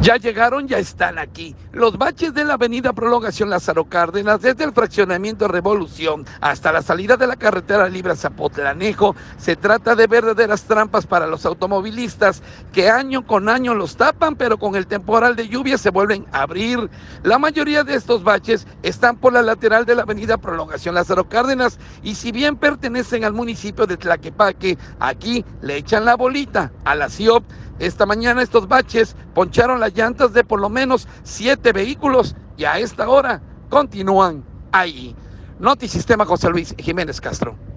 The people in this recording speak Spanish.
Ya llegaron, ya están aquí. Los baches de la avenida Prolongación Lázaro Cárdenas, desde el fraccionamiento Revolución hasta la salida de la carretera libre a Zapotlanejo, se trata de verdaderas trampas para los automovilistas que año con año los tapan, pero con el temporal de lluvia se vuelven a abrir. La mayoría de estos baches están por la lateral de la avenida Prolongación Lázaro Cárdenas y si bien pertenecen al municipio de Tlaquepaque, aquí le echan la bolita a la CIOP. Esta mañana estos baches poncharon las llantas de por lo menos 7 vehículos y a esta hora continúan ahí. Notisistema, José Luis Jiménez Castro.